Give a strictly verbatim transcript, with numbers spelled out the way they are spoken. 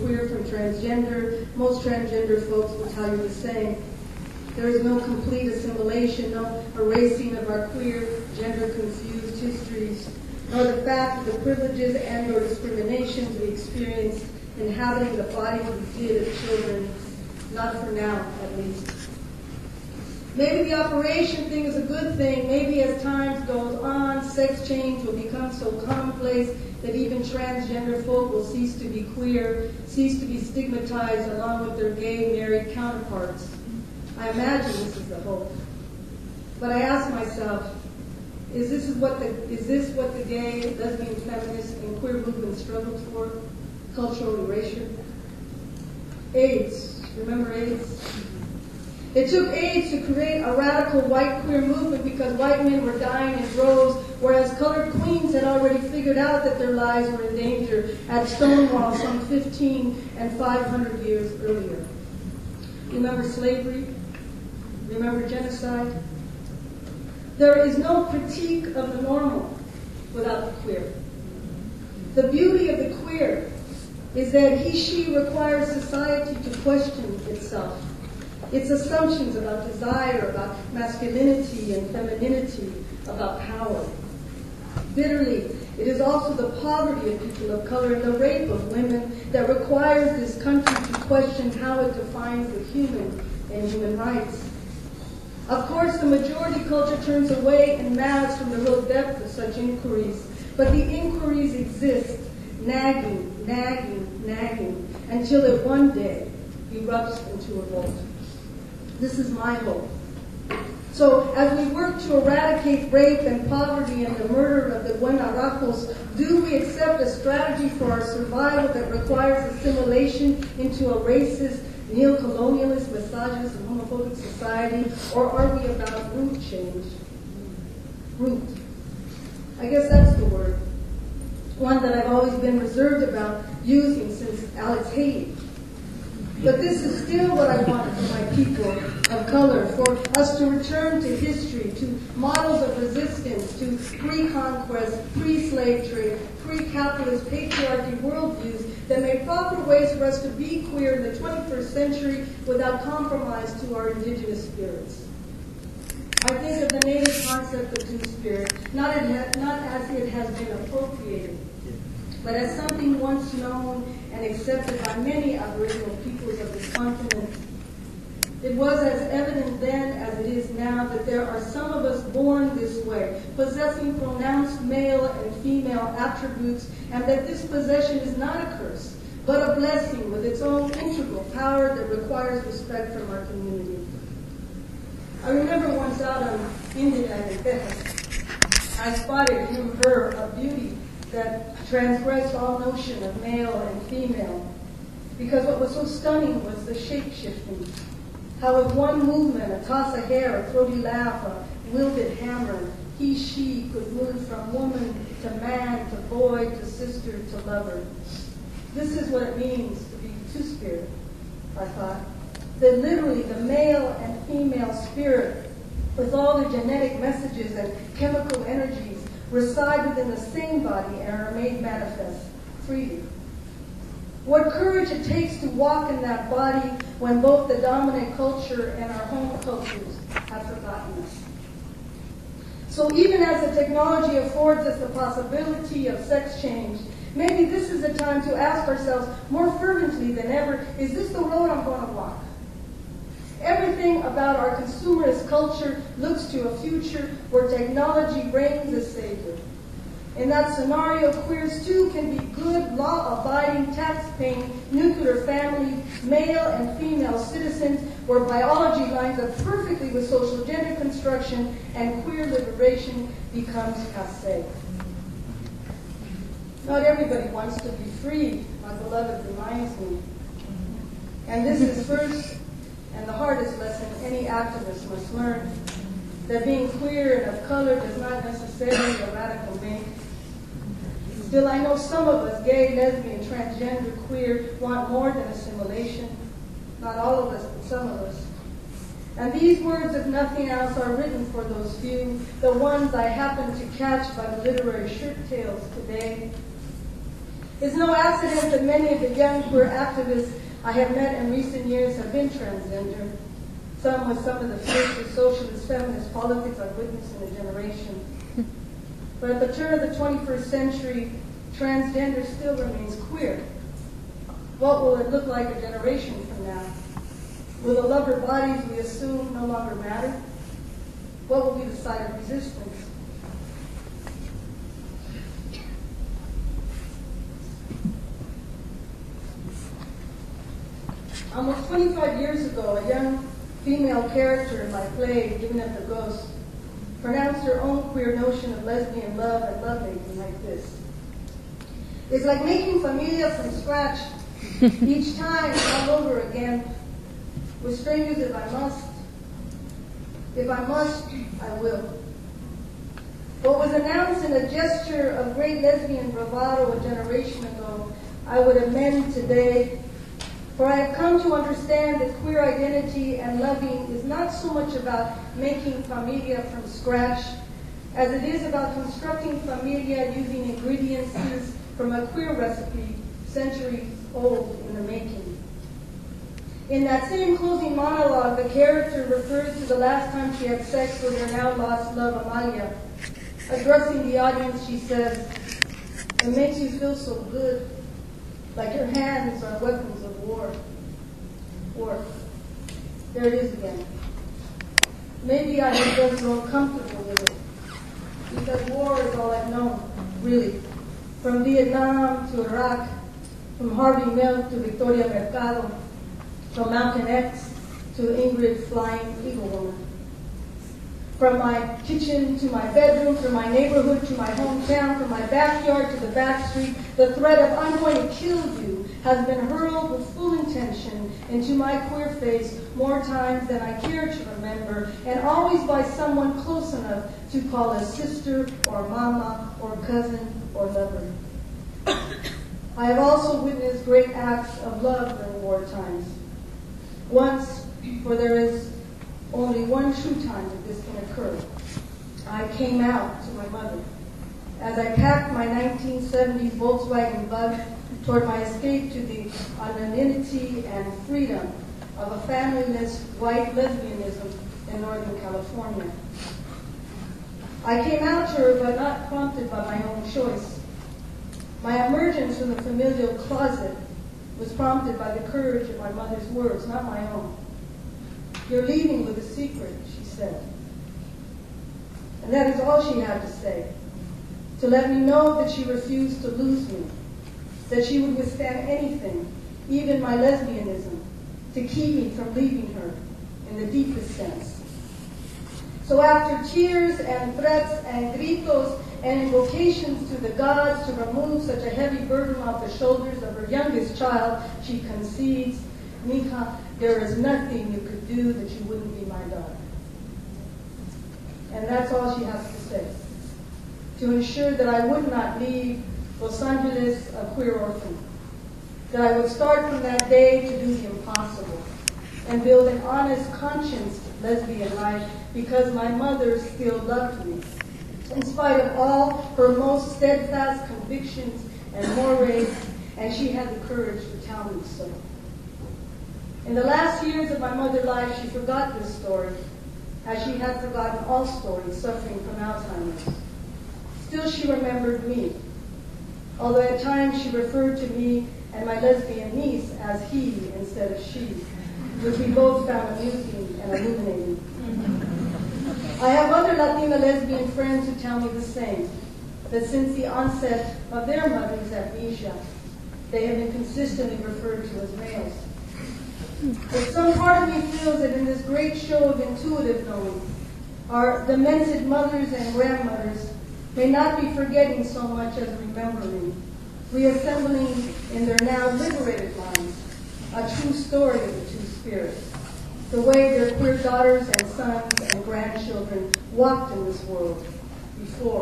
queer from transgender. Most transgender folks will tell you the same. There is no complete assimilation, no erasing of our queer, gender-confused histories, nor the fact of the privileges and or discriminations we experienced inhabiting the bodies we did as children, not for now, at least. Maybe the operation thing is a good thing. Maybe as time goes on, sex change will become so commonplace that even transgender folk will cease to be queer, cease to be stigmatized along with their gay married counterparts. I imagine this is the hope. But I ask myself, is this what the is this what the gay, lesbian, feminist, and queer movement struggled for? Cultural erasure? AIDS. Remember AIDS? It took AIDS to create a radical white queer movement because white men were dying in droves, whereas colored queens had already figured out that their lives were in danger at Stonewall some fifteen and five hundred years earlier. Remember slavery? Remember genocide? There is no critique of the normal without the queer. The beauty of the queer is that he, she requires society to question itself, its assumptions about desire, about masculinity and femininity, about power. Bitterly, it is also the poverty of people of color and the rape of women that requires this country to question how it defines the human and human rights. Of course, the majority culture turns away en masse from the real depth of such inquiries, but the inquiries exist, nagging, nagging, nagging, until it one day erupts into revolt. This is my hope. So as we work to eradicate rape and poverty and the murder of the Guanarajos, do we accept a strategy for our survival that requires assimilation into a racist, neo-colonialist, misogynist, and homophobic society, or are we about root change? Root. I guess that's the word. One that I've always been reserved about using since Alex Haley. But this is still what I want for my people of color, for us to return to history, to models of resistance, to pre-conquest, pre-slave trade, pre-capitalist patriarchy worldviews that may proffer ways for us to be queer in the twenty-first century without compromise to our indigenous spirits. I think of the native concept of two-spirit, not, not as it has been appropriated, but as something once known and accepted by many Aboriginal peoples of this continent. It was as evident then as it is now that there are some of us born this way, possessing pronounced male and female attributes, and that this possession is not a curse, but a blessing with its own integral power that requires respect from our community. I remember once out on Indian Island, Texas, I spotted him, her, a beauty that transgressed all notion of male and female, because what was so stunning was the shape-shifting. How with one movement, a toss of hair, a throaty laugh, a wielded hammer, he, she could move from woman to man, to boy, to sister, to lover. This is what it means to be two-spirit, I thought. That literally the male and female spirit, with all the genetic messages and chemical energies, reside within the same body and are made manifest freely. What courage it takes to walk in that body when both the dominant culture and our home cultures have forgotten us. So even as the technology affords us the possibility of sex change, maybe this is a time to ask ourselves more fervently than ever, is this the road I'm going to walk? Everything about our consumerist culture looks to a future where technology reigns as savior. In that scenario, queers too can be good, law-abiding, tax-paying, nuclear family, male and female citizens where biology lines up perfectly with social gender construction and queer liberation becomes passé. Not everybody wants to be free, my beloved reminds me. And this is first and the hardest lesson any activist must learn, that being queer and of color does not necessarily a radical make. Still, I know some of us, gay, lesbian, transgender, queer, want more than assimilation. Not all of us, but some of us. And these words, if nothing else, are written for those few, the ones I happen to catch by the literary shirt tails today. It's no accident that many of the young queer activists I have met in recent years have been transgender. Some with some of the fiercest socialist feminist politics I've witnessed in a generation. But at the turn of the twenty-first century, transgender still remains queer. What will it look like a generation from now? Will the lover bodies we assume no longer matter? What will be the site of resistance? Almost twenty-five years ago, a young female character in my play, Giving Up the Ghost, pronounced her own queer notion of lesbian love and lovemaking like this. It's like making familia from scratch, each time all over again, with strangers if I must. If I must, I will. What was announced in a gesture of great lesbian bravado a generation ago, I would amend today. For I have come to understand that queer identity and loving is not so much about making familia from scratch as it is about constructing familia using ingredients from a queer recipe centuries old in the making. In that same closing monologue, the character refers to the last time she had sex with her now lost love, Amalia. Addressing the audience, she says, "It makes you feel so good, like your hands are weapons of war." War. There it is again. Maybe I have just grown comfortable with it, because war is all I've known, really. From Vietnam to Iraq, from Harvey Milk to Victoria Mercado, from Malcolm X to Ingrid Flying Eagle Woman. From my kitchen to my bedroom, from my neighborhood to my hometown, from my backyard to the back street, the threat of "I'm going to kill you" has been hurled with full intention into my queer face more times than I care to remember, and always by someone close enough to call a sister or mama or cousin or lover. I have also witnessed great acts of love during war times. Once, for there is only one true time that this can occur, I came out to my mother as I packed my nineteen seventies Volkswagen Bug toward my escape to the anonymity and freedom of a familyless white lesbianism in Northern California. I came out to her, but not prompted by my own choice. My emergence from the familial closet was prompted by the courage of my mother's words, not my own. "You're leaving with a secret," she said. And that is all she had to say, to let me know that she refused to lose me, that she would withstand anything, even my lesbianism, to keep me from leaving her in the deepest sense. So after tears and threats and gritos and invocations to the gods to remove such a heavy burden off the shoulders of her youngest child, she concedes, "Mija, there is nothing you could do that you wouldn't be my daughter." And that's all she has to say, to ensure that I would not leave Los Angeles a queer orphan, that I would start from that day to do the impossible and build an honest, conscienced lesbian life because my mother still loved me, in spite of all her most steadfast convictions and mores, and she had the courage to tell me so. In the last years of my mother's life, she forgot this story, as she had forgotten all stories suffering from Alzheimer's. Still, she remembered me, although at times she referred to me and my lesbian niece as he instead of she, which we both found amusing and illuminating. I have other Latina lesbian friends who tell me the same, that since the onset of their mother's amnesia, they have been consistently referred to as males. But some part of me feels that in this great show of intuitive knowing, our demented mothers and grandmothers may not be forgetting so much as remembering, reassembling in their now liberated minds a true story of the two spirits, the way their queer daughters and sons and grandchildren walked in this world before